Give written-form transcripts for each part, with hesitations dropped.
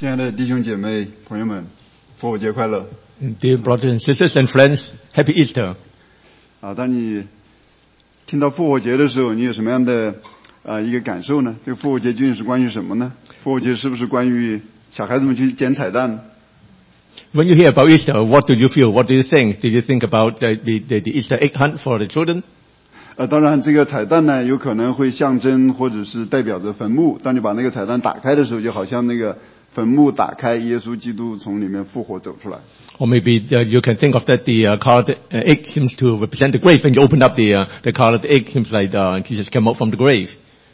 亲爱的弟兄姐妹朋友们，复活节快乐！ Dear brothers and sisters and friends, Happy Easter. 当你听到复活节的时候，你有什么样的一个感受呢？这个复活节究竟是关于什么呢？复活节是不是关于小孩子们去捡彩蛋？ When you hear about Easter, what do you feel? What do you think? Did you think about the Easter egg hunt for the children? 当然，这个彩蛋呢，有可能会象征或者是代表着坟墓。当你把那个彩蛋打开的时候，就好像那个坟墓打开，耶稣基督从里面复活走出来。 Or maybe you can think of that the colored egg seems to represent the grave. When you open up the colored egg, seems like Jesus came out from the grave.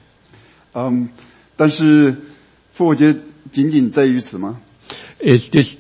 但是复活节仅仅在于此吗？ Is this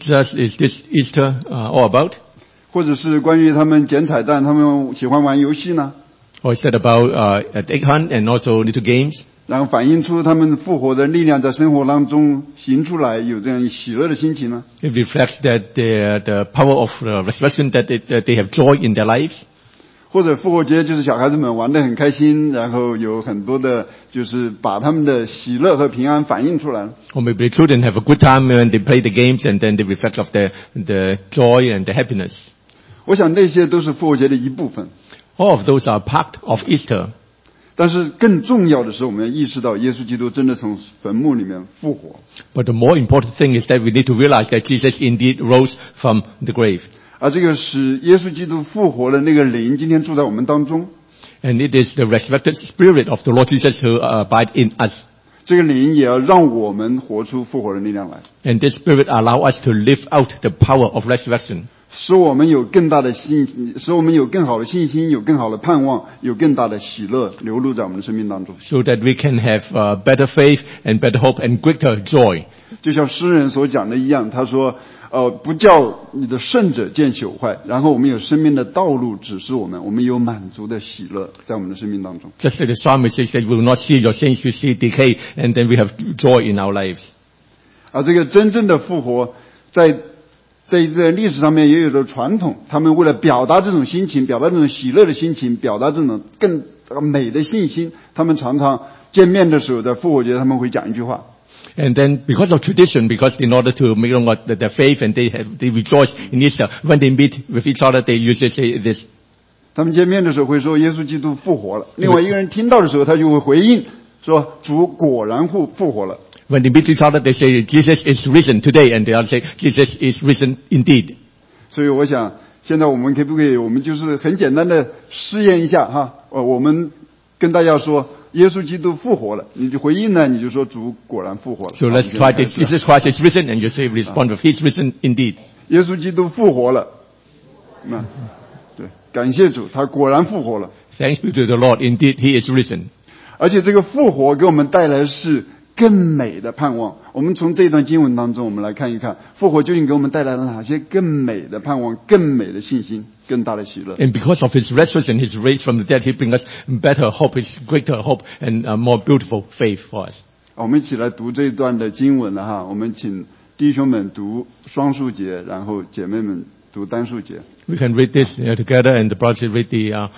Easter all about? 或者是关于他们捡彩蛋，他们喜欢玩游戏呢？ Or is that about an egg hunt and also little games? 然后反映出他们复活的力量在生活当中行出来，有这样喜乐的心情呢？ It reflects that the power of resurrection, that they have joy in their lives. 或者复活节就是小孩子们玩得很开心，然后有很多的就是把他们的喜乐和平安反映出来。 Or maybe the children have a good time when they play the games and then they reflect of the joy and the happiness. 我想那些都是复活节的一部分。 All of those are part of Easter. 但是更重要的是，我们要意识到耶稣基督真的从坟墓里面复活。 But the more important thing is that we need to realize that Jesus indeed rose from the grave. 而这个使耶稣基督复活的那个灵，今天住在我们当中。 And it is the resurrected spirit of the Lord Jesus who abide in us. 这个灵也要让我们活出复活的力量来。 And this spirit allow us to live out the power of resurrection. 使我们有更大的使我们有更好的信心，有更好的盼望，有更大的喜乐流露在我们的生命当中。 So that we can have better faith and better hope and greater joy. 就像诗人所讲的一样，他说不叫你的圣者见朽坏，然后我们有生命的道路指示我们，我们有满足的喜乐在我们的生命当中。 Just like the psalmist says that we will not see your saints, we see decay, and then we have joy in our lives. 而这个真正的复活，在这个历史上面也有着传统，他们为了表达这种心情，表达这种喜乐的心情，表达这种更美的信心，他们常常见面的时候，在复活节他们会讲一句话。 And then because of tradition, because in order to make them their faith and they rejoice in Easter, when they meet with each other, they usually say this. 他们见面的时候会说耶稣基督复活了，另外一个人听到的时候，他就会回应说主果然复活了。 When they meet each other, they say Jesus is risen today, and the other say Jesus is risen indeed. 所以我想，现在我们可不可以，我们就是很简单的试验一下哈，我们跟大家说耶稣基督复活了，你就回应呢，你就说主果然复活了。 So let's try this. Jesus Christ is risen, and you say respond with He's risen indeed. 耶稣基督复活了，对，感谢主，他果然复活了。 Thanks be to the Lord, indeed He is risen. 而且这个复活给我们带来的是更美的盼望。我们从这段经文当中，我们来看一看复活究竟给我们带来了哪些更美的盼望、更美的信心、更大的喜乐。 And because of His resurrection, His raise from the dead, He brings us better hope, His greater hope, and a more beautiful faith for us. 我们一起来读这一段的经文了哈。我们请弟兄们读双数节，然后姐妹们读单数节。 We can read this together, and the brothers read the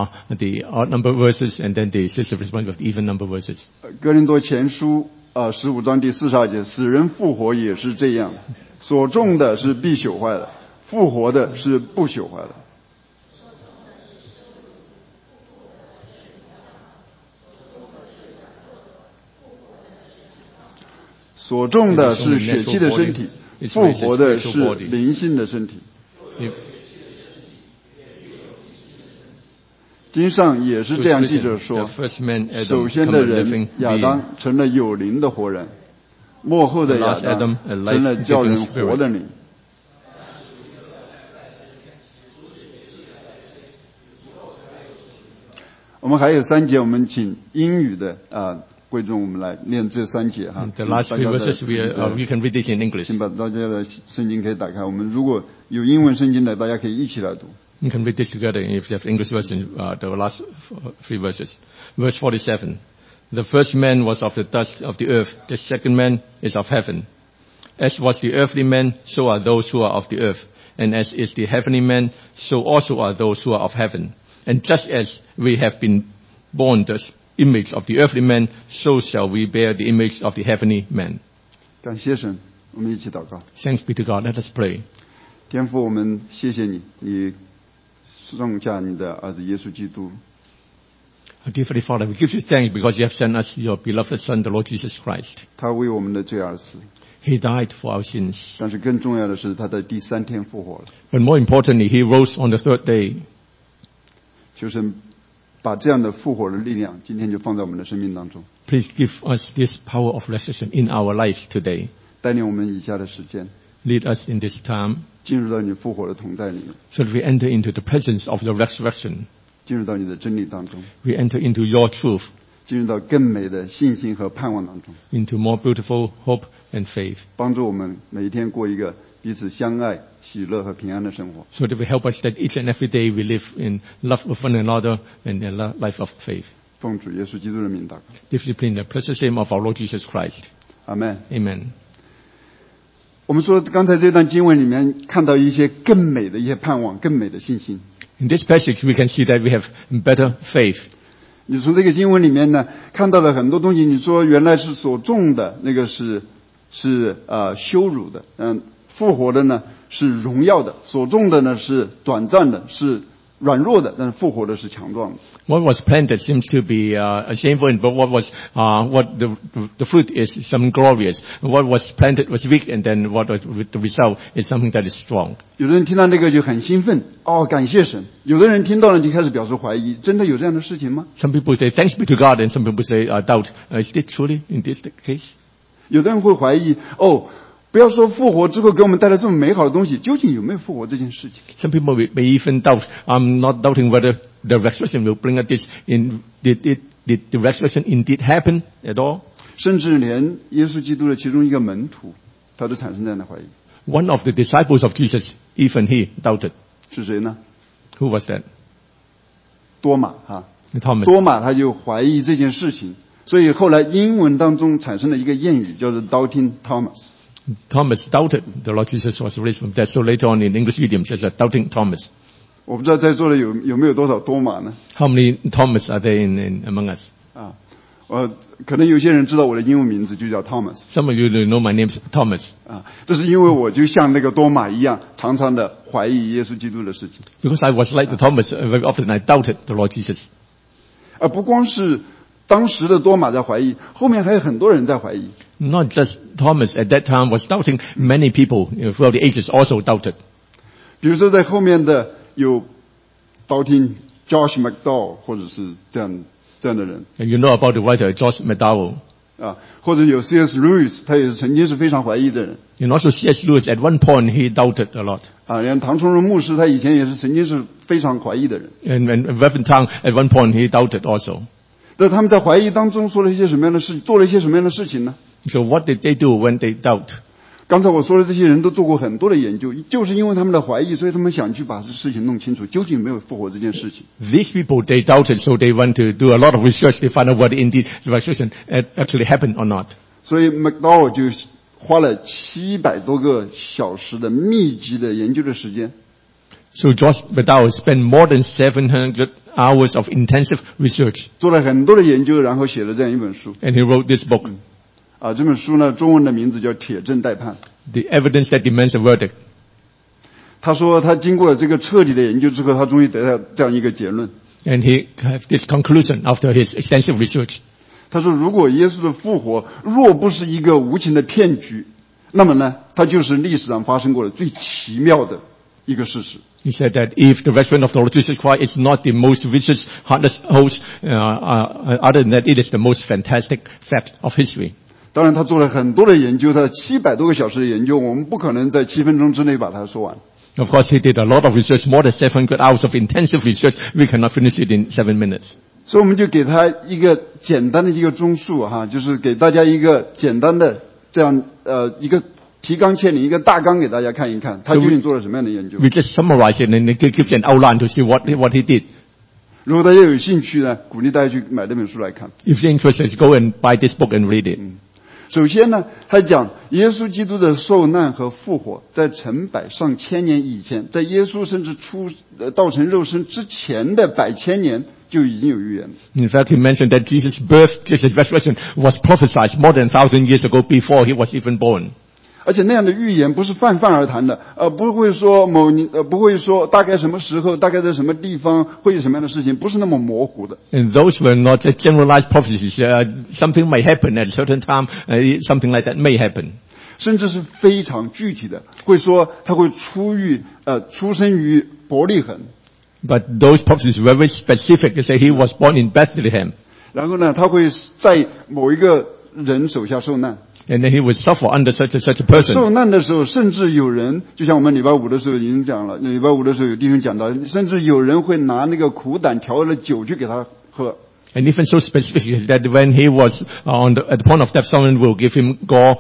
odd number verses, and then the sisters respond with even number verses. 哥林多前书15章第42节，死人复活也是这样，所种的是必朽坏的，复活的是不朽坏的。所种的是血气的身体，复活的是灵性的身体。经上也是这样记着说，首先的人亚当成了有灵的活人，末后的亚当成了叫人活的灵。我们还有3节，我们请英语的贵重我们来念这3节哈。 The last few verses we can read this in English. 请把大家的圣经可以打开，我们如果有英文圣经的，大家可以一起来读。 You can read this together if you have English version, the last 3 verses. Verse 47. The first man was of the dust of the earth. The second man is of heaven. As was the earthly man, so are those who are of the earth. And as is the heavenly man, so also are those who are of heaven. And just as we have been born the image of the earthly man, so shall we bear the image of the heavenly man. 感谢神， 我们一起祷告。 Thanks be to God. Let us pray. 天父，我们谢谢你，你送下你的儿子耶稣基督， Our dear Heavenly Father, we give you thanks because you have sent us your beloved Son, the Lord Jesus Christ. 他为我们的罪而死， He died for our sins. 但是更重要的是，他在第3天复活了。 But more importantly, He rose on the third day. 求神把这样的复活的力量，今天就放在我们的生命当中， Please give us this power of resurrection in our lives today. 带领我们以下的时间 Lead us in this time 进入到你复活的同在里面， so that we enter into the presence of the resurrection. 进入到你的真理当中， We enter into your truth, 进入到更美的信心和盼望当中， into more beautiful hope and faith, 帮助我们每一天过一个彼此相爱、喜乐和平安的生活。 so that we help us that each and every day we live in love with one another and a life of faith. 奉主耶稣基督的名祷告， Discipline the precious name of our Lord Jesus Christ. 阿门。 Amen. 我们说刚才这段经文里面看到一些更美的一些盼望、更美的信心。 In this passage, we can see that we have better faith. 你从这个经文里面呢，看到了很多东西。你说原来是所种的那个是羞辱的，复活的呢是荣耀的，所种的呢是短暂的，是软弱的，但是复活的是强壮的。 What was planted seems to be shameful, but what the fruit is something glorious. What was planted was weak, and then what was the result is something that is strong. 有的人听到这个就很兴奋，感谢神；有的人听到了就开始表示怀疑，真的有这样的事情吗？ Some people say thanks be to God, and some people say doubt. Is this truly in this case? 有的人会怀疑，不要说复活之后给我们带来这么美好的东西，究竟有没有复活这件事情？ Some people may even doubt. I'm not doubting whether the resurrection will bring us this. Did the resurrection indeed happen at all? 甚至连耶稣基督的其中一个门徒，他都产生这样的怀疑。 One of the disciples of Jesus, even he doubted. 是谁呢？ Who was that? 多马哈， Thomas. 多马他就怀疑这件事情，所以后来英文当中产生了一个谚语，叫做 Doubting Thomas。 Thomas doubted the Lord Jesus was raised from death. So later on in English idiom, says that doubting Thomas. 我不知道在座的有没有多少多马呢？ How many Thomas are there among us? 可能有些人知道我的英文名字就叫 Thomas Some of you know my name is Thomas. 这是因为我就像那个多马一样，常常的怀疑耶稣基督的事情。 Because I was like the Thomas, very often I doubted the Lord Jesus. 不光是当时的多马在怀疑，后面还有很多人在怀疑。 Not just Thomas at that time was doubting. Many people throughout the ages also doubted. 比如说在后面的有 doubting Josh McDowell 或者是这样的人。 And you know about the writer George McDowell. 或者有 C.S. Lewis， 他也是曾经是非常怀疑的人。 And also C.S. Lewis at one point he doubted a lot. 连唐崇荣牧师他以前也是曾经是非常怀疑的人。 And Reverend Tang at one point he doubted also. 但他们在怀疑当中说了一些什么样的事，做了一些什么样的事情呢？ So what did they do when they doubt? 刚才我说的这些人都做过很多的研究，就是因为他们的怀疑，所以他们想去把这事情弄清楚，究竟有没有复活这件事情。 These people, they doubted, so they want to do a lot of research to find out whether indeed the resurrection actually happened or not. 所以 McDowell 就花了700多个小时的密集的研究的时间。 So George McDowell spent more than 700 hours of intensive research. 做了很多的研究，然后写了这样一本书。 And he wrote this book. 这本书呢，中文的名字叫《铁证待判》。 The evidence that demands a verdict. 他说他经过这个彻底的研究之后，他终于得到这样一个结论。 And he had this conclusion after his extensive research. 他说，如果耶稣的复活若不是一个无情的骗局，那么呢，它就是历史上发生过的最奇妙的一个事实。 He said that if the resurrection of the Lord Jesus Christ is not the most vicious, heartless host, other than that, it is the most fantastic fact of history. 当然，他做了很多的研究，他700多个小时的研究，我们不可能在7分钟之内把它说完。 Of course, he did a lot of research, more than 700 hours of intensive research. We cannot finish it in 7 minutes. 所以我们就给他一个简单的一个综述就是给大家一个简单的这样一个提纲挈领，一个大纲给大家看一看，他究竟做了什么样的研究。 We just summarize it and give an outline to see what he did. 如果大家有兴趣呢，鼓励大家去买这本书来看。 If you're interested, go and buy this book and read it. 首先呢，他讲耶稣基督的受难和复活，在成百上千年以前，在耶稣甚至道成肉身之前的百千年就已经有预言了。 In fact, he mentioned that Jesus' birth, Jesus' resurrection was prophesied more than 1,000 years ago before he was even born. 而且那样的预言不是泛泛而谈的，不会说不会说大概什么时候，大概在什么地方会有什么样的事情，不是那么模糊的。 And those were not generalized prophecies. Something may happen at a certain time. Something like that may happen. 甚至是非常具体的，会说他会出生于伯利恒。 But those prophecies were very specific. They say he was born in Bethlehem. 然后呢，他会在某一个人手下受难。 And then he would suffer under such a person. 受难的时候，甚至有人，就像我们礼拜五的时候已经讲了，礼拜五的时候有弟兄讲到，甚至有人会拿那个苦胆调了酒去给他喝。 And even so specific that when he was at the point of death, someone will give him gall,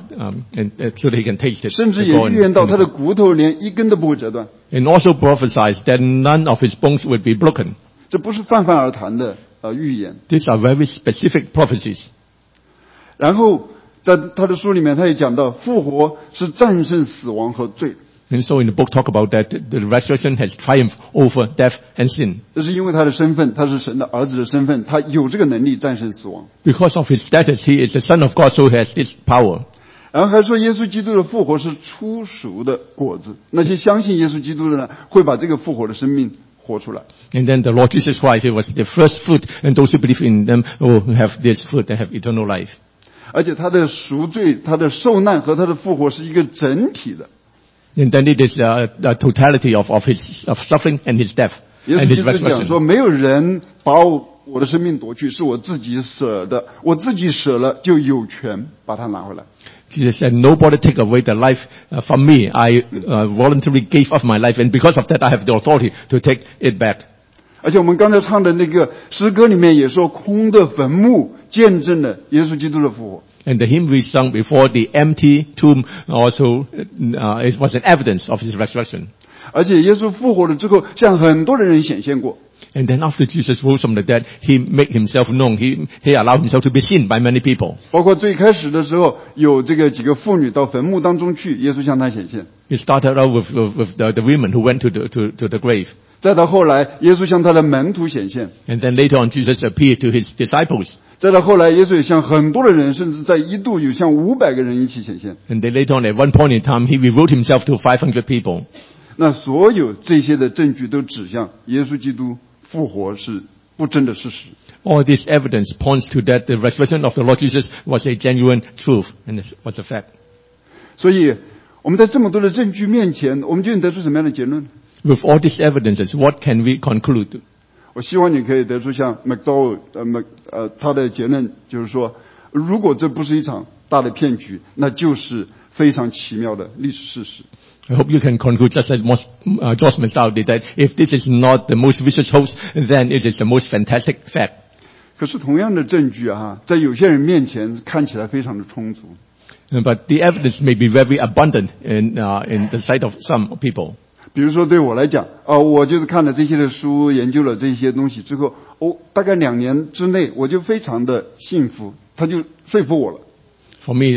and so that he can taste it. 甚至也预言到他的骨头连一根都不会折断。 And also prophesied that none of his bones would be broken. 这不是泛泛而谈的预言。 These are very specific prophecies. 然后在他的书里面，他也讲到复活是战胜死亡和罪。 And so in the book talk about that the resurrection has triumphed over death and sin. 这是因为他的身份，他是神的儿子的身份，他有这个能力战胜死亡。 Because of his status, he is the son of God, so he has this power. 然后还说耶稣基督的复活是初熟的果子，那些相信耶稣基督的呢，会把这个复活的生命活出来。 And then the Lord Jesus Christ, he was the first fruit, and those who believe in them will have this fruit and have eternal life. 而且他的赎罪、他的受难和他的复活是一个整体的。 And then it is the totality of his suffering and his death 耶 and 稣 his 基督讲说， resurrection. 没有人把我的生命夺去，是我自己舍的，我自己舍了就有权把它拿回来。 Jesus said, nobody take away the life from me. I voluntarily gave up my life, and because of that I have the authority to take it back. 而且我们刚才唱的那个诗歌里面也说，空的坟墓见证了耶稣基督的复活。 And the hymn we sung before, the empty tomb, also it was an evidence of his resurrection. 而且耶稣复活了之后，向很多的人显现过。 And then after Jesus rose from the dead, he made himself known. He allowed himself to be seen by many people. 包括最开始的时候，有这个几个妇女到坟墓当中去，耶稣向她显现。 It started out with the women who went to the grave. 再到后来，耶稣向他的门徒显现。 And then later on, Jesus appeared to his disciples. 再到后来，耶稣也向很多的人，甚至在一度有向500个人一起显现。 And then later on, at one point in time, he revealed himself to 500 people. 那所有这些的证据都指向耶稣基督复活是不争的事实。 All this evidence points to that the resurrection of the Lord Jesus was a genuine truth and it was a fact. 所以我们在这么多的证据面前，我们究竟得出什么样的结论？ With all these evidences, what can we conclude? 我希望你可以得出像 McDowell 他的结论就是说，如果这不是一场大的骗局，那就是非常奇妙的历史事实。 I hope you can conclude just as George McDowell did that if this is not the most vicious hoax, then it is the most fantastic fact. 可是同样的证据在有些人面前看起来非常的充足。 But the evidence may be very abundant in the sight of some people. 比如说对我来讲，我就是看了这些的书，研究了这些东西之后，大概2年之内我就非常的幸福，他就说服我了。 For me,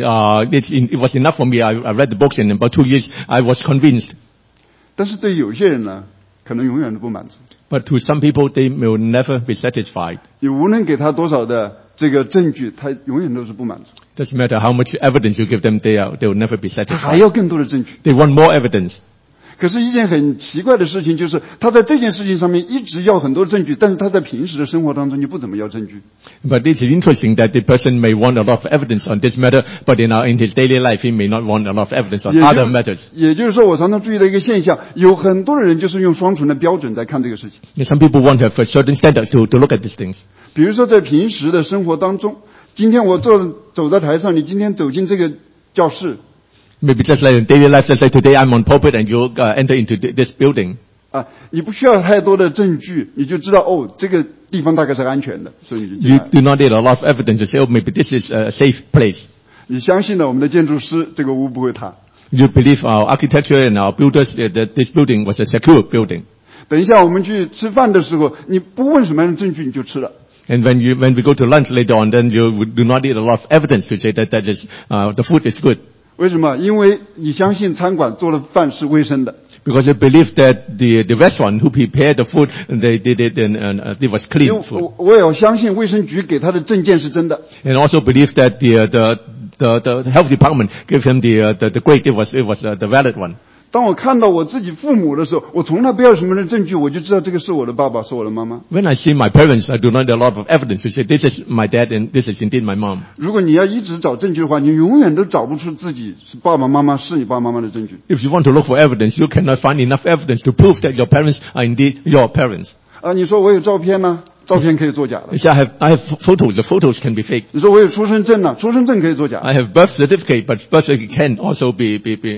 it was enough for me. I read the books, and in about 2 years, I was convinced. 但是对有些人呢，可能永远都不满足。 But to some people, they will never be satisfied. 你无论给他多少的这个证据，他永远都是不满足。 Doesn't matter how much evidence you give them, they will never be 他还 satisfied. 要更多的证据。 They want more evidence. 可是一件很奇怪的事情就是，他在这件事情上面一直要很多证据，但是他在平时的生活当中就不怎么要证据。 But it is interesting that the person may want a lot of evidence on this matter, but in his daily life, he may not want a lot of evidence on other matters. 也就是说，我常常注意到一个现象，有很多的人就是用双重的标准在看这个事情。 Some people want to have a certain standards to look at these things. 比如说在平时的生活当中，今天我走在台上，你今天走进这个教室。 Maybe just like in daily life, just like today I'm on pulpit and you enter into this building. 你不需要太多的证据，你就知道这个地方大概是安全的，所以你就进来。 You do not need a lot of evidence to say, maybe this is a safe place. 你相信了我们的建筑师，这个屋不会塌。 You believe our architecture and our builders that this building was a secure building. 等一下我们去吃饭的时候，你不问什么样的证据你就吃了。 And when we go to lunch later on, then you do not need a lot of evidence to say that is the food is good. 为什么？因为你相信餐馆做的饭是卫生的。 Because they believe that the restaurant who prepared the food, they did it and it was 因 clean 为 food. 我也要相信卫生局给他的证件是真的。 And also believe that the health department gave him the grade, it was the valid one. 当我看到我自己父母的时候，我从来不要什么的证据，我就知道这个是我的爸爸，是我的妈妈。 When I see my parents, I do not need a lot of evidence to say this is my dad and this is indeed my mom. 如果你要一直找证据的话，你永远都找不出自己是爸爸妈妈是你爸爸妈妈的证据。 If you want to look for evidence, you cannot find enough evidence to prove that your parents are indeed your parents. 你说我有照片呢？照片可以作假的。 You say, I have photos, the photos can be fake. 你说我有出生证呢？出生证可以作假的。 I have birth certificate, but birth certificate can also be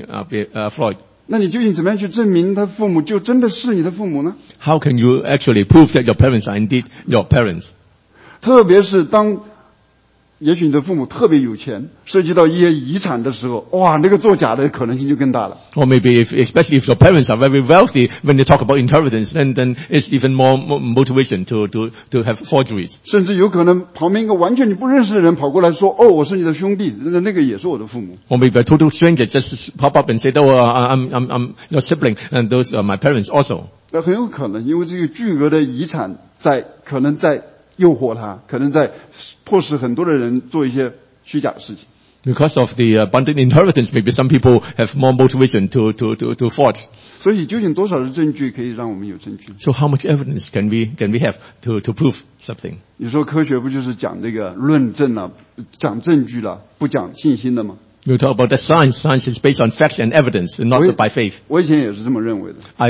fraud. 那你究竟怎么样去证明他父母就真的是你的父母呢？ How can you actually prove that your parents are indeed your parents? 特别是当也许你的父母特别有钱，涉及到一些遗产的时候，哇，那个作假的可能性就更大了。 Or maybe especially if your parents are very wealthy, when they talk about inheritance, then it's even more motivation to have forgeries. 甚至有可能旁边一个完全你不认识的人跑过来说，哦，我是你的兄弟，那个也是我的父母。 Or maybe a total stranger just pop up and say, oh, I'm your sibling, and those are my parents also. 那很有可能，因为这个巨额的遗产可能在诱惑他，可能在迫使很多的人做一些虚假的事情。 Because of the abundant inheritance, maybe some people have more motivation to forge. 所以究竟多少的证据可以让我们有证据？ So how much evidence can we have to prove something? 你说科学不就是讲这个论证了，讲证据了，不讲信心的吗？ You talk about the science. Science is based on facts and evidence, not by faith. 我以前也是这么认为的。 I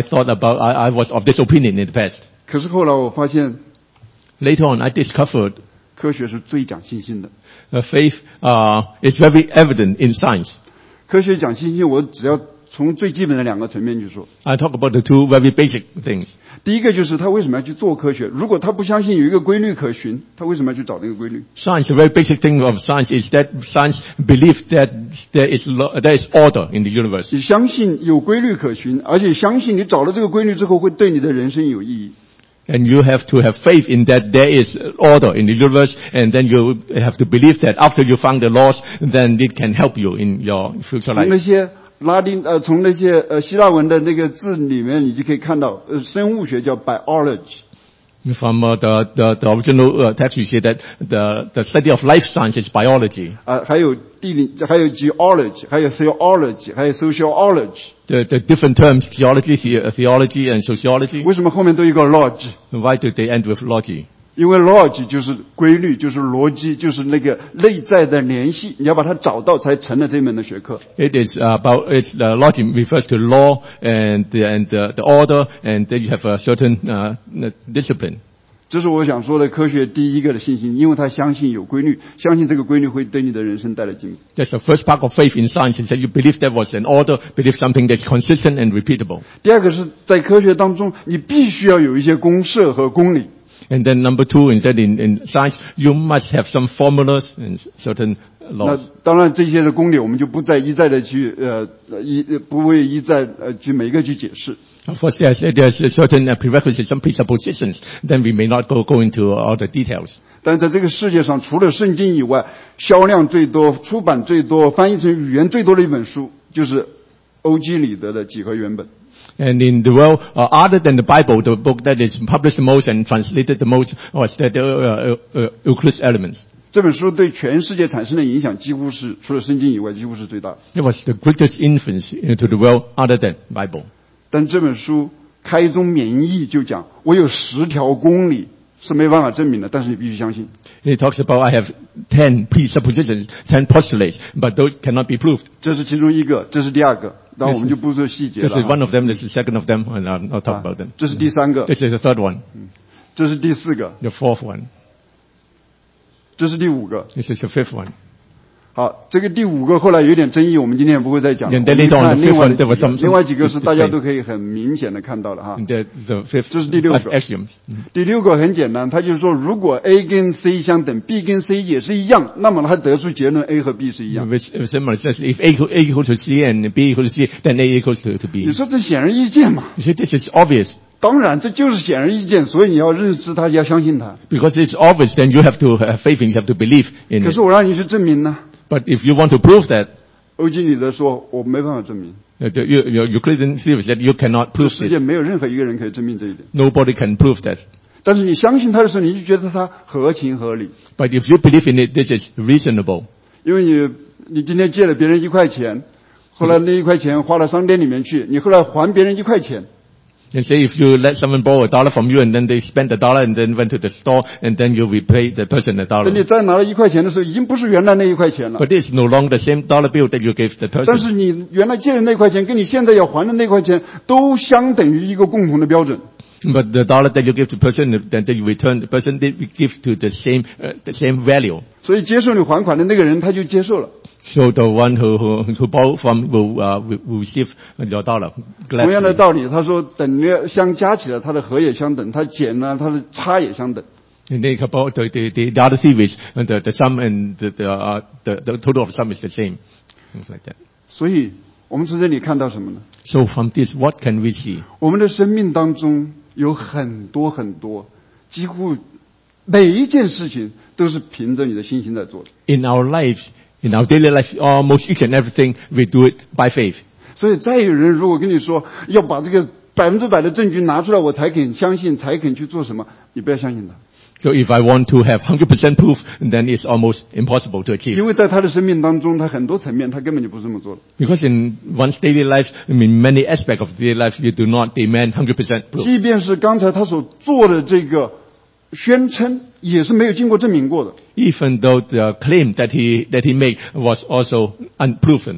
was of this opinion in the past. 可是后来我发现， Later on, I discovered 科学是最讲信心的。 faith is very evident in science. 科学讲信心，我只要从最基本的两个层面去说。 I talk about the two very basic things. 第一个就是他为什么要去做科学？如果他不相信有一个规律可循，他为什么要去找那个规律？ Science, the very basic thing of science is that science believes that there is order in the universe. 你相信有规律可循，而且相信你找了这个规律之后会对你的人生有意义。 And you have to have faith in that there is order in the universe, and then you have to believe that after you found the laws, then it can help you in your future 从那 life. 些从那些希腊文的那个字里面，你就可以看到，生物学叫 biology。 From the original text, you see that the study of life science is biology. 还有地理，还有 geology， 还有 theology， 还有 sociology。 The different terms, theology and sociology. 为什么后面都有一个 log？ Why do they end with logy? 因为 log 就是规律，就是逻辑，就是那个内在的联系，你要把它找到，才成了这门的学科。 It is the logic refers to law and the order, and then you have a certain discipline. 这是我想说的科学第一个的信心，因为他相信有规律，相信这个规律会对你的人生带来进步。 That's the first part of faith in science, is that you believe there was an order, believe something that's consistent and repeatable. 第二个是在科学当中，你必须要有一些公式和公理。 And then number two is that in science, you must have some formulas and certain 那 laws. 当然这些的公理我们就不再一再的去不会一再去每一个去解释。 Of course, there's certain prerequisites, some presuppositions. Then we may not go into all the details. 但在这个世界上，除了圣经以外，销量最多、出版最多、翻译成语言最多的一本书，就是欧几里得的几何原本。 And in the world, other than the Bible, the book that is published the most and translated the most was the Euclid's Elements. 这本书对全世界产生的影响，几乎是除了圣经以外，几乎是最大的。 It was the greatest influence into the world other than Bible. 但这本书开宗明义就讲，我有10条公理是没办法证明的，但是你必须相信。 It talks about I have 10 presuppositions, 10 postulates, but those cannot be proved. 这是其中一个，这是第二个，当然我们就不说细节了。 This is one of them, this is the second of them, and I'll talk about them. 这是第三个， This is the third one, 这是第四个， the fourth one. 这是第五个。 This is the fifth one. 好，这个第五个后来有点争议，我们今天也不会再讲了。 And 我 then 们 later on, 看 the 另外 fifth one, 的 there was 几个 some 另外几个是大家 debate. 都可以很明显的看到的哈。 The fifth, 这是第六个。 axioms. 第六个很简单，他就是说，如果 A 跟 C 相等 ，B 跟 C 也是一样，那么他得出结论 A 和 B 是一样。 Which is similar. It says if A equals to C and B equals to C, then A equals to B. 你说这显而易见嘛？ You see, this is obvious. 当然，这就是显而易见，所以你要认识它，要相信它。 Because it's obvious, then you have to have faith in, you have to believe in 可 it. 是我让你去证明呢， But if you want to prove that, 欧几里得说我没办法证明， Euclidean theory that you cannot 这 prove 世界 this. 没有任何一个人可以证明这一点。 Nobody can prove that. 但是你相信他的时候，你就觉得他合情合理， But if you believe in it, this is reasonable. 因为你今天借了别人1块钱，后来那1块钱花到商店里面去，你后来还别人1块钱， And say if you let someone borrow $1 from you and then they spent $1 and then went to the store and then you repay the person $1. 等你再拿了1块钱的时候，已经不是原来那1块钱了。 But it's no longer the same dollar bill that you gave the 但 person. 是你原来借的那块钱，跟你现在要还的那块钱，都相等于一个共同的标准。 But the dollar that you give to the person, that you return the person, they give to the same value. 所以接受你还款的那个人，他就接受了。 So the one who borrow from will receive your dollar. 同样的 Gladly. 道理，他说等量相加起来，它的和也相等，它减呢，它的差也相等。 And then about the other theories, the sum and the total of sum is the same. Things like that. 所以我们从这里看到什么呢？ So from this, what can we see? 我们的生命当中有很多很多，几乎每一件事情都是凭着你的信心在做的。 In our lives, in our daily life, almost each and everything, we do it by faith. 所以再有人如果跟你说要把这个100%的证据拿出来，我才肯相信，才肯去做什么，你不要相信他， So if I want to have 100% proof, then it's almost impossible to achieve. 因为在他的生命当中，他很多层面他根本就不是这么做的。 Because in one's daily life, many aspects of daily life, you do not demand 100% proof. 即便是刚才他所做的这个宣称，也是没有经过证明过的。 Even though the claim that he made was also unproven.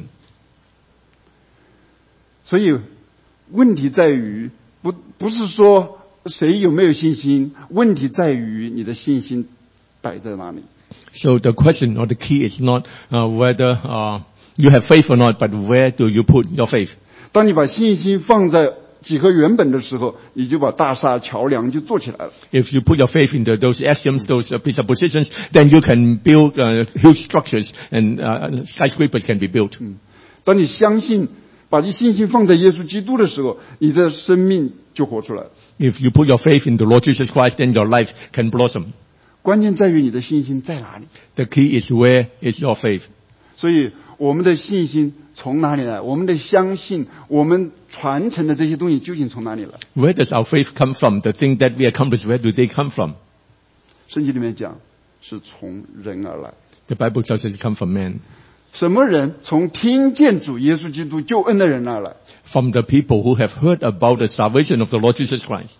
所以问题在于不是说谁有没有信心，问题在于你的信心摆在哪里。 So the question or the key is not whether you have faith or not, but where do you put your faith? 当你把信心放在几何原本的时候，你就把大厦桥梁就做起来了。 If you put your faith into those axioms, those presuppositions, then you can build huge structures and skyscrapers can be built. 当你相信，把你信心放在耶稣基督的时候，你的生命就活出来了。 If you put your faith into Lord Jesus Christ, then your life can blossom. 关键在于你的信心在哪里。 The key is where is your faith. 所以我们的信心从哪里来？我们的相信，我们传承的这些东西究竟从哪里来？ Where does our faith come from? The thing that we accomplish, where do they come from? 圣经里面讲，是从人而来。 The Bible tells us it come from man. 什么人？从听见主耶稣基督救恩的人而来。 From the people who have heard about the salvation of the Lord Jesus Christ.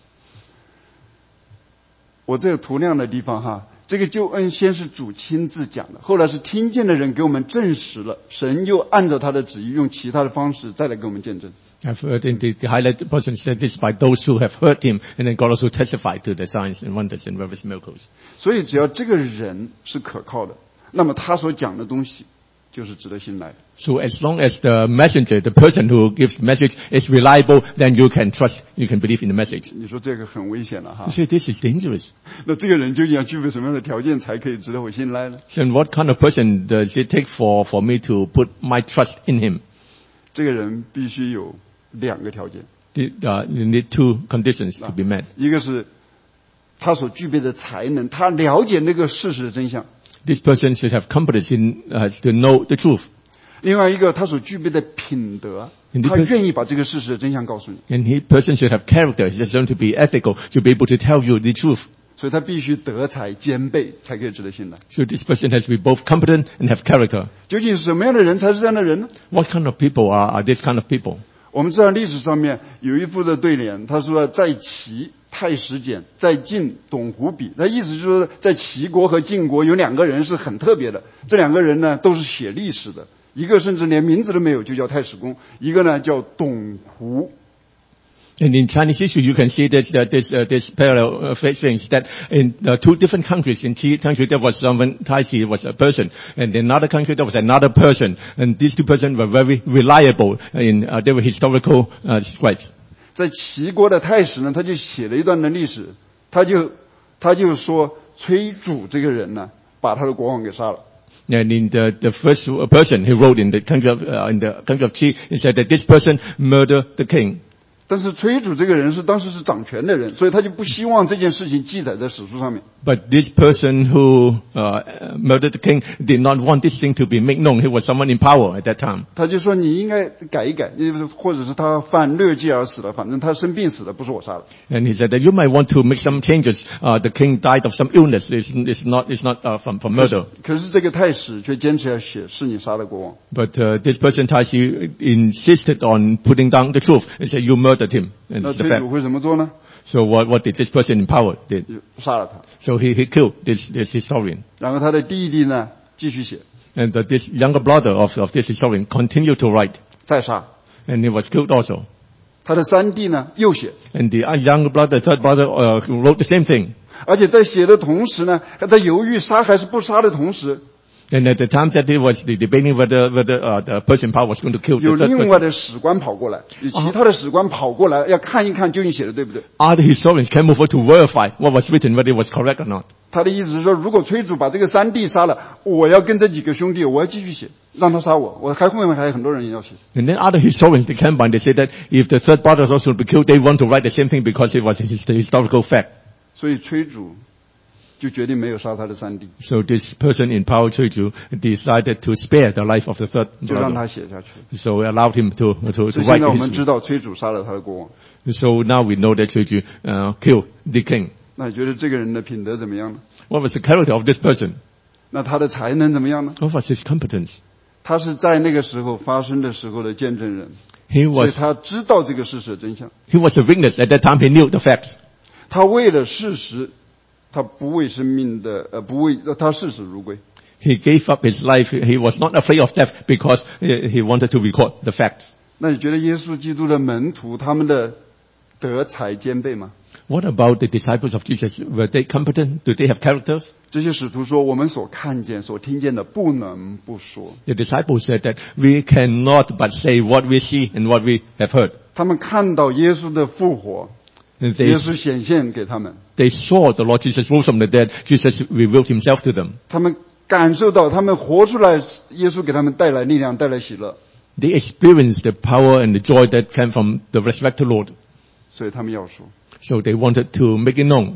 我这个图亮的地方哈，这个救恩先是主亲自讲的，后来是听见的人给我们证实了，神又按照他的旨意用其他的方式再来给我们见证。 I've heard in the highlighted portion said this by those who have heard him, and then God also testified to the signs and wonders and various miracles. 所以只要这个人是可靠的，那么他所讲的东西就是值得信赖的。 So as long as the messenger, the person who gives the message is reliable, then you can trust, you can believe in the message. 你说这个很危险了哈 You，say this is dangerous. 那这个人究竟要具备什么样的条件才可以值得我信赖呢？ So what kind of person does it take for me to put my trust in him? 这个人必须有2个条件， You need two conditions to be met. 一个是他所具备的才能，他了解那个事实的真相； This person should have competence in to know the truth. 另外一个他所具备的品德，他愿意把这个事实的真相告诉你。 And he person should have character. He's going to be ethical, to be able to tell you the truth. 所以他必须德才兼备，才可以值得信赖。 So this person has to be both competent and have character. 究竟什么样的人才是这样的人呢？ What kind of people are this kind of people? 我们知道历史上面有一副的对联，他说在齐太史简，在晋董狐比。那意思就是说，在齐国和晋国有2个人是很特别的，这2个人呢都是写历史的，一个甚至连名字都没有，就叫太史公；一个呢叫董狐。 And in Chinese history, you can see that this parallel things that in 2 different countries, in Qi country there was someone, Taixi was a person, and in another country there was another person, and these 2 persons were very reliable in they were historical scribes. 在齐国的太史呢，他就写了一段的历史，他就说崔杼这个人呢，把他的国王给杀了。 And in the first person he wrote in the country of Qi, he said that this person murdered the king. 但是崔主这个人是当时是掌权的人，所以他就不希望这件事情记载在史书上面。 But this person who murdered the king did not want this thing to be made known. He was someone in power at that time. 他就说你应该改一改，或者是他犯疟疾而死了，反正他生病死的，不是我杀的。 And he said that you might want to make some changes. The king died of some illness. It's not from murder. 可是这个太史却坚持要写是你杀的国王。 But this person Tashi insisted on putting down the truth and said you murdered him. And 那 the 崔 fact. 主会怎么做呢？ So what did this person in power did? 就杀了他。 So he killed this historian. 然后他的弟弟呢继续写， And this younger brother of this historian continued to write. 再杀。 And he was killed also. 他的三弟呢又写， And the younger brother, third brother, wrote the same thing. 而且在写的同时呢，在犹豫杀还是不杀的同时， And at the time that he was debating whether the person in power was going to kill 有 the third 另 person, 外的史官跑过来，有其他的史官跑过来要看一看究竟写的对不对。 other historians came over to verify what was written, whether it was correct or not. 他的意思是说，如果崔主把这个三弟杀了，我要跟这几个兄弟，我要继续写，让他杀我，我还后面还有很多人也要写。 And then other historians, they came by and they said that if the third brother is also to be killed, they want to write the same thing because it was the historical fact. 所以崔主就决定没有杀他的三弟， So this person in power, Choju, decided to spare the life of the third 就让 brother. 他写下去。 So allowed him to 所以现 write 在我 the 们知 history. 道崔主杀了他的国王。 So now we know that Choju killed the king. 那你觉得这个人的品德怎么样呢？ What was the character of this person? 那他的才能怎么样呢？ What was his competence? 他是在那个时候发生的时候的见证人， He 所以 was 他知道这个事实的真相。 a witness. At that time, he knew the facts. 他为了事实，他不为生命的他视死如归。 He gave up his life. He was not afraid of death because he wanted to record the facts. 那你觉得耶稣基督的门徒他们的德才兼备吗？ What about the disciples of Jesus? Were they competent? Do they have characters? 这些使徒说，我们所看见、所听见的不能不说。 The disciples said that we cannot but say what we see and what we have heard. 他们看到耶稣的复活， And 耶稣显现给他们， they saw the Lord Jesus rose from the dead. Jesus revealed himself to them. 他们感受到，他们活出来，耶稣给他们带来力量，带来喜乐， They experienced the power and the joy that came from the resurrected Lord. 所以他们要说。 So they wanted to make it known.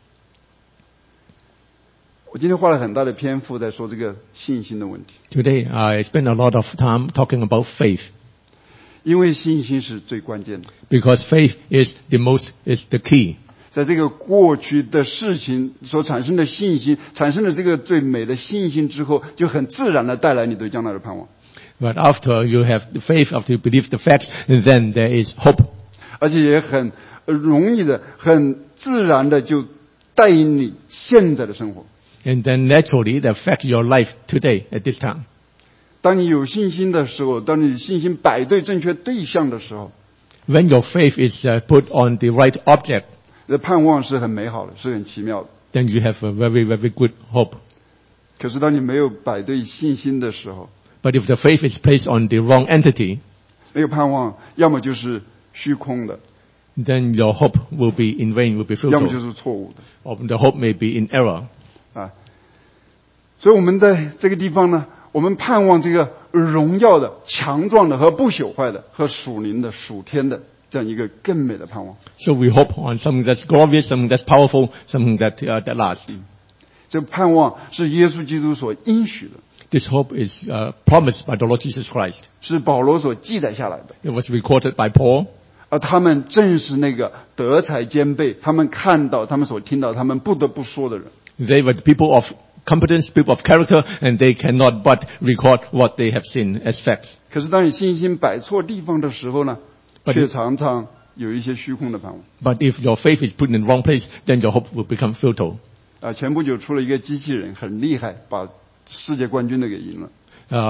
我今天花了很大的篇幅在说这个信心的问题， Today, I spent a lot of time talking about faith. 因为信心是最关键的。 Because faith is the key. 在这个过去的事情所产生的信心，产生了这个最美的信心之后，就很自然的带来你对将来的盼望， But after you have the faith, after you believe the facts, then there is hope. 而且也很容易的、很自然的就带领你现在的生活。 And then naturally, it affects your life today at this time. 当你有信心的时候，当你信心摆对正确对象的时候， When your faith is put on the right object, 你的盼望是很美好的，是很奇妙的。 then you have a very, very good hope. 可是当你没有摆对信心的时候， But if the faith is placed on the wrong entity, 那个盼望要么就是虚空的， then your hope will be in vain, will be 要么就 futile. 是错误的 Or the hope may be in error. 啊。所以我们在这个地方呢，我们盼望这个荣耀的、强壮的和不朽坏的和属灵的、属天的这样一个更美的盼望。 So we hope on something that's glorious, something that's powerful, something that lasts. 这个盼望是耶稣基督所应许的， This hope is promised by the Lord Jesus Christ. 是保罗所记载下来的。 It was recorded by Paul. 而他们正是那个德才兼备，他们看到、他们所听到、他们不得不说的人。 They were people of competence, people of character, and they cannot but record what they have seen as facts. 可是当你信心摆错地方的时候呢， But 却常常有一些虚空的盼望。 But if your faith is put in the wrong place, then your hope will become futile. 前不久出了一个机器人，很厉害，把世界冠军的给赢了。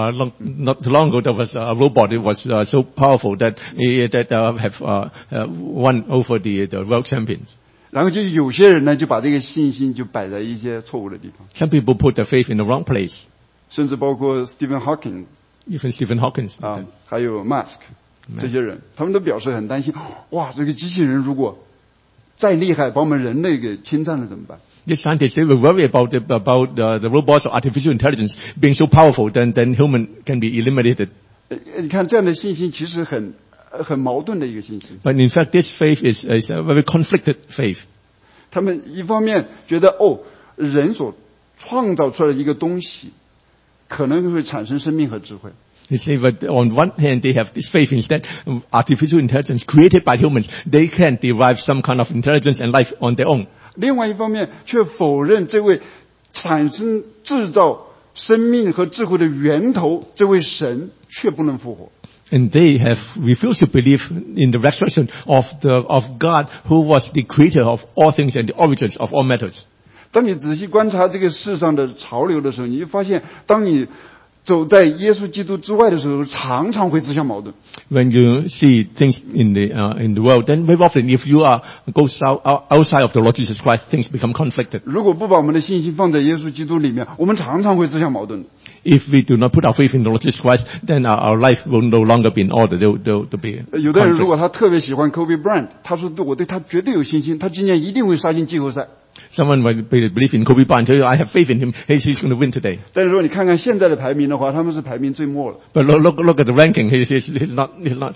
Not too long ago, there was a robot. It was so powerful that have won over the world champions. 然后就有些人呢，就把这个信心就摆在一些错误的地方， Some people put their faith in the wrong place. 甚至包括 Stephen Hawking Even Stephen Hawking. 还有 Musk 这些人，他们都表示很担心。哇，这个机器人如果再厉害，把我们人类给侵占了怎么办？ These scientists, they were worried about the robots or artificial intelligence being so powerful, then human can be eliminated. 你看这样的信心其实很很矛盾的一个信心。 But in fact, this faith is a very conflicted faith. 他们一方面觉得人所创造出来的一个东西可能会产生生命和智慧， You see, but on one hand, they have this faith instead artificial intelligence created by humans, they can derive some kind of intelligence and life on their own. 另外一方面却否认这位产生制造生命和智慧的源头，这位神却不能复活。 And they have refused to believe in the resurrection of God, who was the creator of all things and the origins of all matters. 当你仔细观察这个世上的潮流的时候，你就发现，当你走在耶稣基督之外的时候，常常会自相矛盾。 When you see things in the world, then very often if you go outside of the Lord Jesus Christ, things become conflicted. 如果不把我们的信心放在耶稣基督里面，我们常常会自相矛盾。 If we do not put our faith in the Lord Jesus Christ, then our life will no longer be in order. There will be 有的人如 conflict. 果他特别喜欢 Kobe Bryant， 他说我对他绝对有信心，他今年一定会杀进季后赛。 Someone might believe in Kobe Bryant, tell you, I have faith in him, he's going to win today. 但是如果你看看现在的排名的话，他们是排名最末了。 But look at the ranking, he's not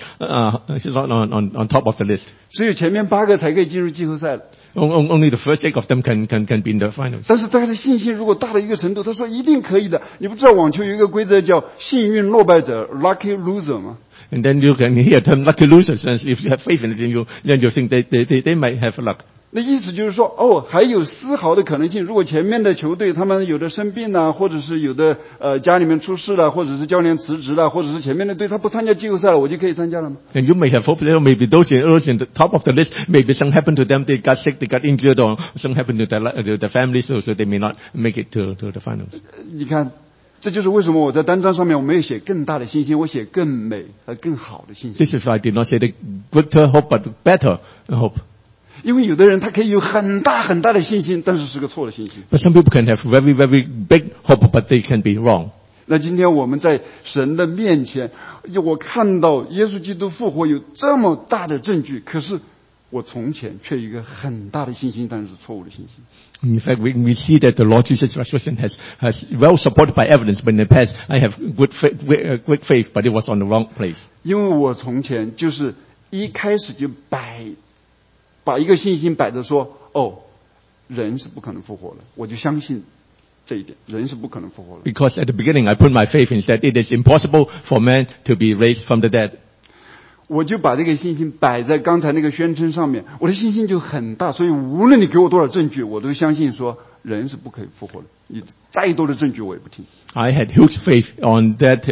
on top of the list. 只有前面8个才可以进入季后赛了。 Only the first 8 of them can be in the finals. 但是他的信心如果大到一个程度，他说一定可以的。你不知道网球有一个规则叫幸运落败者 （lucky loser） 吗？ And then you can hear them lucky losers, and if you have faith in it, then you think they might have luck. 那意思就是说，还有丝毫的可能性。如果前面的球队他们有的生病了，或者是有的家里面出事了，或者是教练辞职了，或者是前面的队他不参加季后赛了，我就可以参加了吗？ And you may have hope that maybe those in the top of the list, maybe something happened to them, they got sick, they got injured, or something happened to their families, so they may not make it to the finals. 你看，这就是为什么我在单张上面我没有写更大的信心，我写更美和更好的信心。 This is why I did not say the greater hope, but better hope. 因为有的人他可以有很大很大的信心，但是是个错的信心。 But some people can have very, very big hope, but they can be wrong. 那今天我们在神的面前，我看到耶稣基督复活有这么大的证据，可是我从前却有一个很大的信心，但是错误的信心。 In fact, we see that the Lord Jesus' resurrection has well supported by evidence, but in the past I have great faith, but it was on the wrong place. 因为我从前就是一开始就把一个信心摆着说，人是不可能复活的，我就相信这一点，人是不可能复活的。 Because at the beginning I put my faith in that it is impossible for man to be raised from the dead. 我就把这个信心摆在刚才那个宣称上面，我的信心就很大，所以无论你给我多少证据，我都相信说人是不可以复活的。你再多的证据我也不听。 I had huge faith on that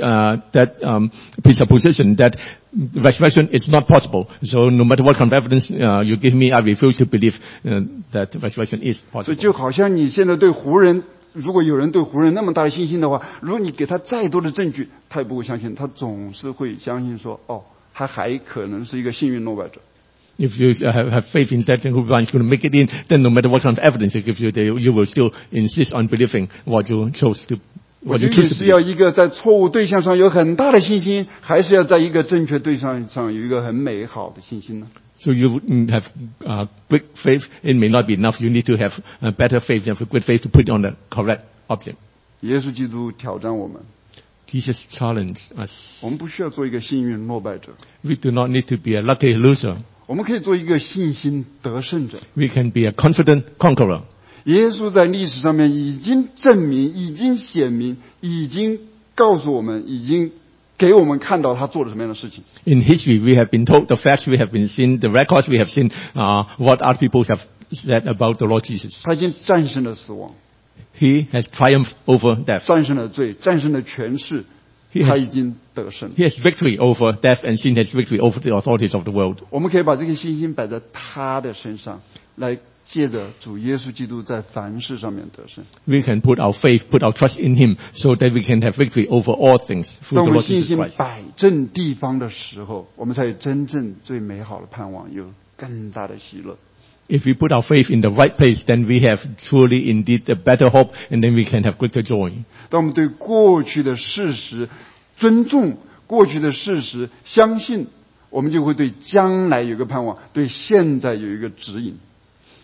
presupposition that resurrection is not possible. So no matter what kind of evidence you give me, I refuse to believe that resurrection is 所以 possible. 就好像你现在对湖人，如果有人对湖人那么大的信心的话，如果你给他再多的证据，他也不会相信，他总是会相信说，他还可能是一个幸运落败者。 If you have faith in that who is going to make it in, then no matter what kind of evidence it gives you, you will still insist on believing what you chose to. 我究竟是要一个在错误对象上有很大的信心，还是要在一个正确对象上有一个很美好的信心呢？ So you have great faith. It may not be enough. You need to have better faith. You have great faith to put it on the correct object. 耶稣基督挑战我们， Jesus challenged us. 我们不需要做一个幸运落败者， We do not need to be a lucky loser. 我们可以做一个信心得胜者。 We can be a confident conqueror. 耶稣在历史上面已经证明，已经显明，已经告诉我们，已经给我们看到他做了什么样的事情。 In history, we have been told the facts, we have been seen the records, we have seen what other people have said about the Lord Jesus. 他已经战胜了死亡， He has triumphed over death. 战胜了罪，战胜了权势， He 他 has, 已经得胜。 he has victory over death, and sin has victory over the authorities of the world. 我们可以把这个信心摆在他的身上，来借着主耶稣基督在凡事上面得胜。 We can put our faith, put our trust in Him, so that we can have victory over all things 当 through 我 the 们 Lord 信 Jesus 心 Christ. 摆正地方的时候，我们才有真正最美好的盼望，有更大的喜乐。 If we put our faith in the right place, then we have truly indeed a better hope, and then we can have greater joy. 当我们对过去的事实尊重，过去的事实相信，我们就会对将来有一个盼望，对现在有一个指引。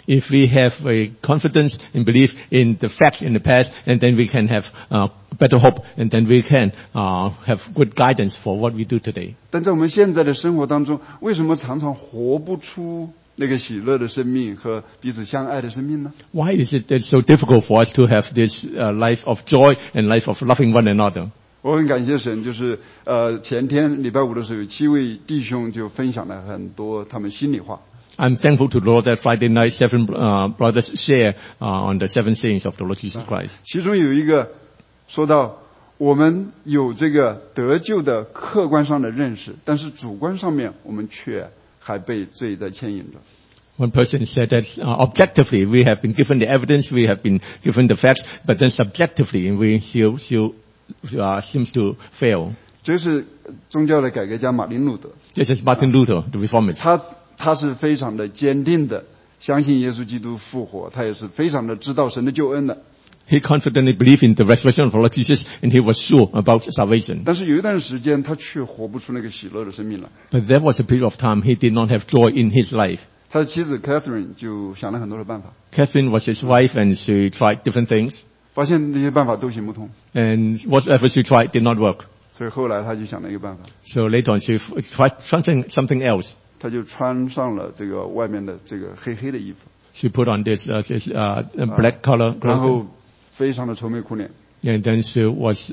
If we have a confidence and belief in the facts in the past, and then we can have better hope, and then we can have good guidance for what we do today. 但在我们现在的生活当中，为什么常常活不出那个喜乐的生命和彼此相爱的生命呢？ Why is it that so difficult for us to have this life of joy and life of loving one another? 我很感谢神，就是前天礼拜五的时候，有7位弟兄就分享了很多他们心里话。 I'm thankful to the Lord that Friday night 7 brothers share on the 7 sayings of the Lord Jesus Christ. 其中有一个说到，我们有这个得救的客观上的认识，但是主观上面我们却还被罪在牵引着。 One person said that objectively we have been given the evidence, we have been given the facts, but then subjectively we still seems to fail. 这是宗教的改革家马丁路德。 This is Martin Luther, the reformist. 他是非常的坚定的相信耶稣基督复活，他也是非常的知道神的救恩的。 He confidently believed in the resurrection of the Lord Jesus, and he was sure about salvation. 但是有一段时间，他却活不出那个喜乐的生命来。 But there was a period of time he did not have joy in his life. 他的妻子 Catherine 就想了很多的办法， Catherine was his wife, and she tried different things, 发现那些办法都行不通， and whatever she tried did not work. 所以后来他就想了一个办法， So later on she tried something else. 他就穿上了这个外面的这个黑黑的衣服， She put on this black color 然 clothing, 后非常的愁眉苦脸。 and then she was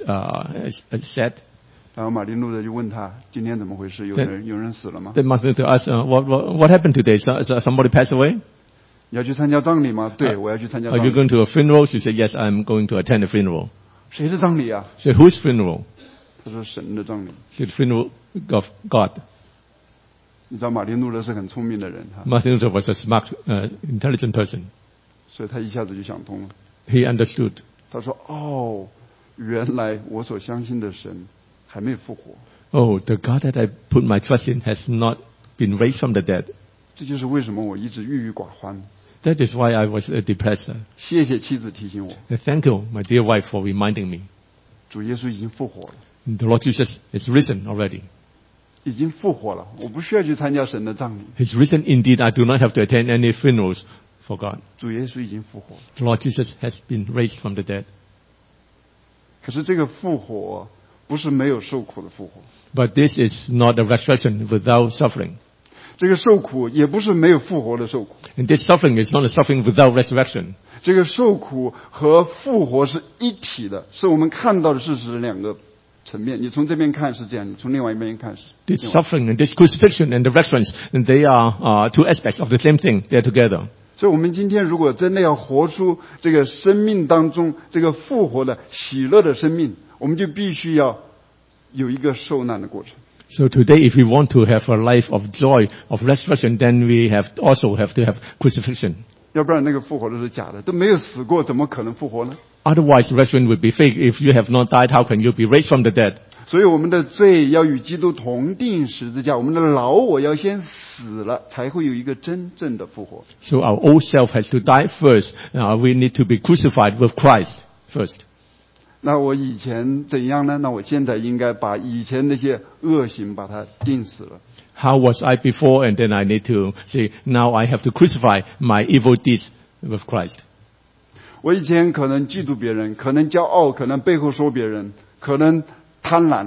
sad. 然后马丁路德就问他今天怎么回事？有人死了吗？ Then Martin Luther asked, what happened today? Somebody passed away? 你要去参加葬礼吗？对，我要去参加 Are 葬 you 礼。 going to a funeral? She said, yes, I'm going to attend a funeral. 谁的葬礼啊？ She said, whose funeral? 他说神的葬礼。 She said, funeral of God. 你知道马丁路德是很聪明的人哈， Martin Luther was a smart, intelligent person. 所以他一下子就想通了。 He understood. 他说：“哦，原来我所相信的神还没有复活， Oh, the God that I put my trust in has not been raised from the dead. 这就是为什么我一直郁郁寡欢。 That is why I was depressed. 谢谢妻子提醒我， Thank you, my dear wife, for reminding me. 主耶稣已经复活了， The Lord Jesus is risen already. 已经复活了，我不需要去参加神的葬礼。 He's risen indeed. I do not have to attend any funerals for God. 主耶稣已经复活了， The Lord Jesus has been raised from the dead. 可是这个复活不是没有受苦的复活， But this is not a resurrection without suffering. 这个受苦也不是没有复活的受苦， And this suffering is not a suffering without resurrection. 这个受苦和复活是一体的，是我们看到的事实的两个层面。你从这边看是这样，你从另外一边看是 This 另外。 suffering and this crucifixion and the resurrection, and they are two aspects of the same thing. They're together. 所以我们今天如果真的要活出这个生命当中这个复活的喜乐的生命，我们就必须要有一个受难的过程。 So today, if we want to have a life of joy, of resurrection, then we also have to have crucifixion. 要不然那个复活的是假的，都没有死过，怎么可能复活呢？ Otherwise, resurrection would be fake. If you have not died, how can you be raised from the dead? 所以我们的罪要与基督同定十字架，我们的老我要先死了，才会有一个真正的复活。 So our old self has to die first. We need to be crucified with Christ first. 那我以前怎样呢？那我现在应该把以前那些恶行把它定死了。 How was I before? And then I need to say, now I have to crucify my evil deeds with Christ. 我以前可能嫉妒别人，可能骄傲，可能背后说别人，可能贪婪。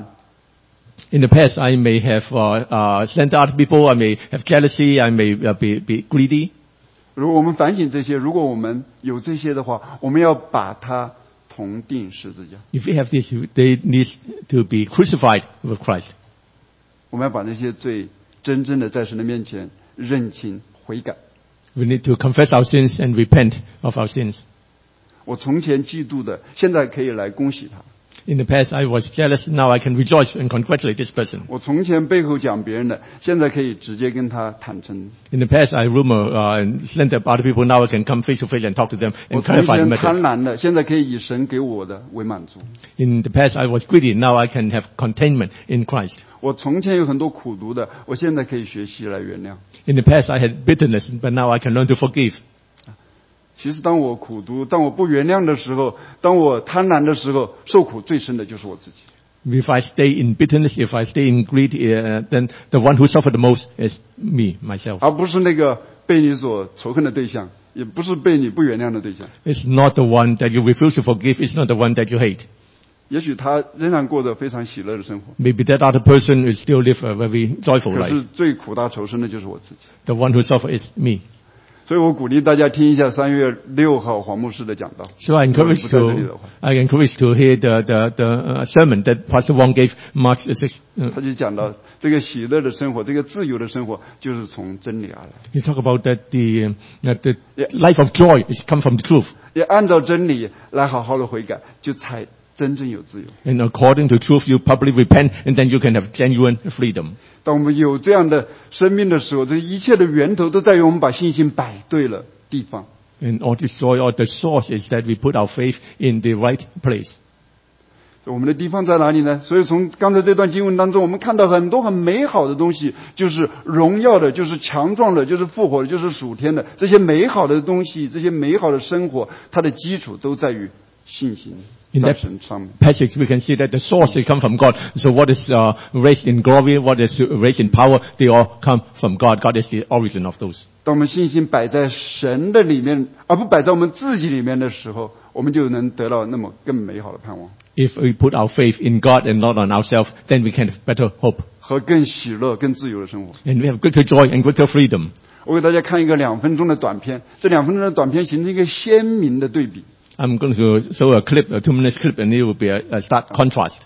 In the past, I may have slandered other people. I may have jealousy. I may be greedy. 如果我们反省这些，如果我们有这些的话，我们要把它同定十字架。 If we have this, they need to be crucified with Christ. 我们要把那些罪真正的在神的面前认清悔改。 We need to confess our sins and repent of our sins. 我从前嫉妒的，现在可以来恭喜他。 In the past, I was jealous. Now I can rejoice and congratulate this person. 我从前背后讲别人的，现在可以直接跟他坦诚。 In the past, I rumor and slander other people. Now I can come face to face and talk to them 我 and 从 clarify the 前贪 matter. 婪的，现在可以以神给我的为满足。 In the past, I was greedy. Now I can have containment in Christ. 我从前有很多苦毒的，我现在可以学习来原谅。 In the past, I had bitterness, but now I can learn to forgive. 其实当我苦毒，当我不原谅的时候，当我贪婪的时候，受苦最深的就是我自己。 If I stay in bitterness, if I stay in greed, then the one who suffered the most is me, myself. 而不是那个被你所仇恨的对象， 也不是被你不原谅的对象。 It's not the one that you refuse to forgive. It's not the one that you hate. 也许他仍然过着非常喜乐的生活， Maybe that other person will still live a very joyful 可 life. 是最苦大仇深的就是我自己。 The one who suffers is me. 所以我鼓励大家听一下3月6号黄牧师的讲道。 So I encourage 如果不在这里的话， to hear the sermon that Pastor Wong gave March the 6th. 他就讲到这个喜乐的生活，这个自由的生活，就是从真理而来。 He talked about that the life of joy is come from the truth. 也按照真理来好好的悔改，就才真正有自由。 And according to truth, you publicly repent, and then you can have genuine freedom. 当我们有这样的生命的时候，这一切的源头都在于我们把信心摆对了地方。 And all this joy, or the source is that we put our faith in the right place. 我们的地方在哪里呢？所以从刚才这段经文当中，我们看到很多很美好的东西，就是荣耀的，就是强壮的，就是复活的，就是属天的。这些美好的东西，这些美好的生活，它的基础都在于信心， In 在 that 神上面。 passage, we can see that the source is come from God. So what is raised in glory, what is raised in power, they all come from God. God is the origin of those. 当我们信心摆在神的里面，而不摆在我们自己里面的时候，我们就能得到那么更美好的盼望， If we put our faith in God and not on ourselves, then we can have better hope. 和更喜乐、更自由的生活。 And we have greater joy and greater freedom. 我给大家看一个2分钟的短片，这2分钟的短片形成一个鲜明的对比。 I'm going to show a clip, a 2-minute clip, and it will be a stark contrast.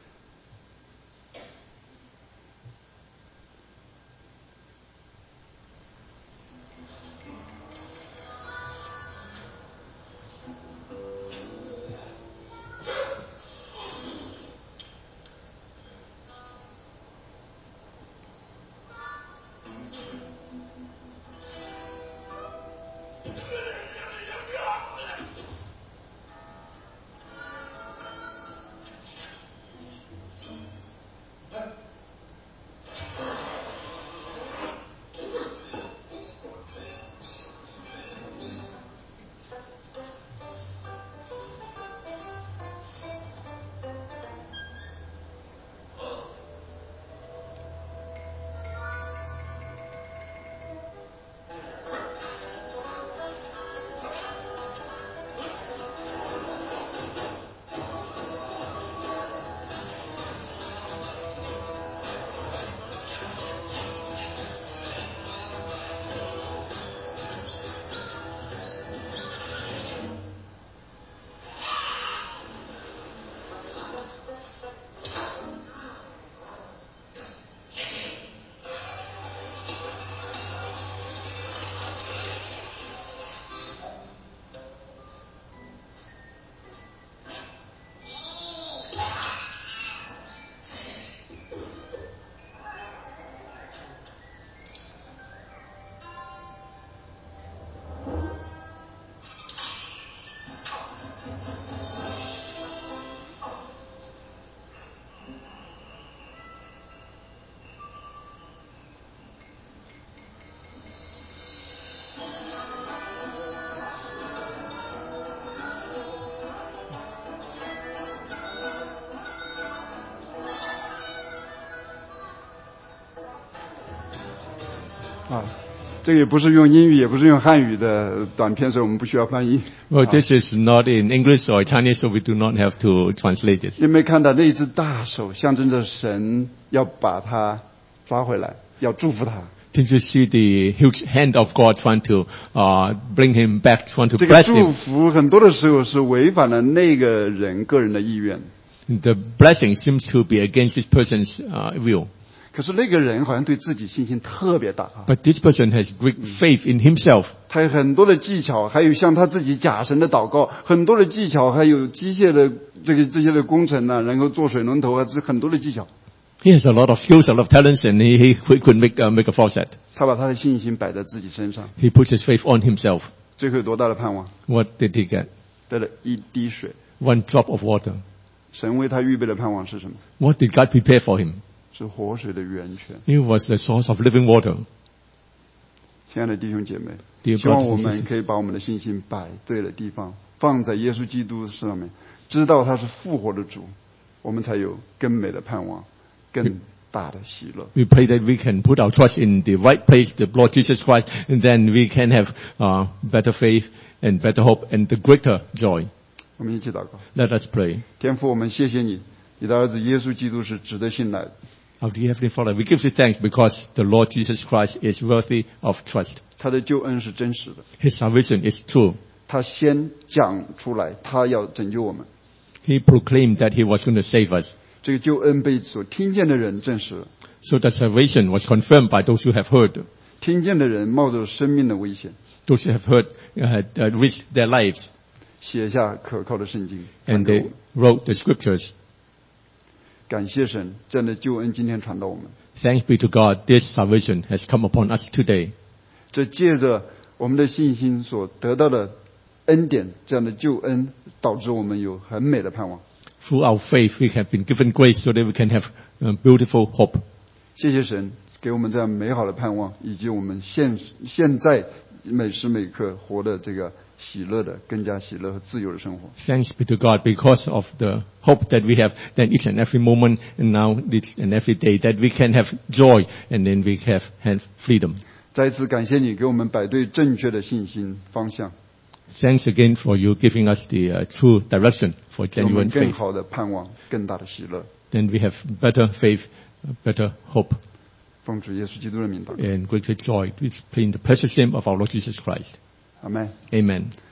啊，这个也不是用英语，也不是用汉语的短片，所以我们不需要翻译。 Well, this is not in English or Chinese, so we do not have to translate it. 有没有看到那一只大手象征着神要把它抓回来，要祝福他？ Did you see the huge hand of God trying to bring him back, trying to 这个 bless 祝 him? 福很多的时候是违反了那个人个人的意愿， The blessing seems to be against this person's will. 可是那个人好像对自己信心特别大啊， But this person has great faith in himself. 他有很多的技巧，还有向他自己假神的祷告，很多的技巧，还有机械的这些的工程啊，然后做水龙头啊，这很多的技巧。 He has a lot of skills, a lot of talents, and he could make a faucet. 他把他的信心摆在自己身上， He puts his faith on himself. 最后有多大的盼望？ What did he get? 得了一滴水。 One drop of water. 神为他预备的盼望是什么？ What did God prepare for him? 是活水的源泉。 It was the source of living water. 亲爱的弟兄姐妹， Dear 希望 brothers 我 and 们 sisters, 可以把我们的信心摆对了地方，放在耶稣基督上面，知道他是复活的主，我们才有更美的盼望，更大的喜乐。 We pray that we can put our trust in the right place, the Lord Jesus Christ, and then we can have better faith and better hope and the greater joy. 我们一起祷告。 Let us pray. 天父，我们谢谢你，你的儿子耶稣基督是值得信赖的， Our dear Heavenly Father, we give you thanks because the Lord Jesus Christ is worthy of trust. 他的救恩是真实的， His salvation is true. 他先讲出来，他要拯救我们。 He proclaimed that He was going to save us. 这个救恩被所听见的人证实了， So that salvation was confirmed by those who have heard. 听见的人冒着生命的危险， Those who have heard risked their lives 写下可靠的圣经， and 传给我 they 们。 wrote the scriptures. 感谢神，这样的救恩今天传到我们。 Thanks be to God, this salvation has come upon us today. 这借着我们的信心所得到的恩典，这样的救恩导致我们有很美的盼望。 Through our faith, we have been given grace so that we can have beautiful hope. 谢谢神给我们这样美好的盼望，以及我们现在每时每刻活的这个喜乐的、更加喜乐和自由的生活。 Thanks be to God because of the hope that we have then each and every moment and now each and every day that we can have joy and then we have freedom. 再一次感谢你给我们摆对正确的信心方向， Thanks again for you giving us the true direction for 给我们 genuine 更 faith. 好的盼望、更大的喜乐。 Then we have better faith, better hope 奉主耶稣基督的名祷告， and greater joy. We pray in the precious name of our Lord Jesus Christ. 阿门。 Amen.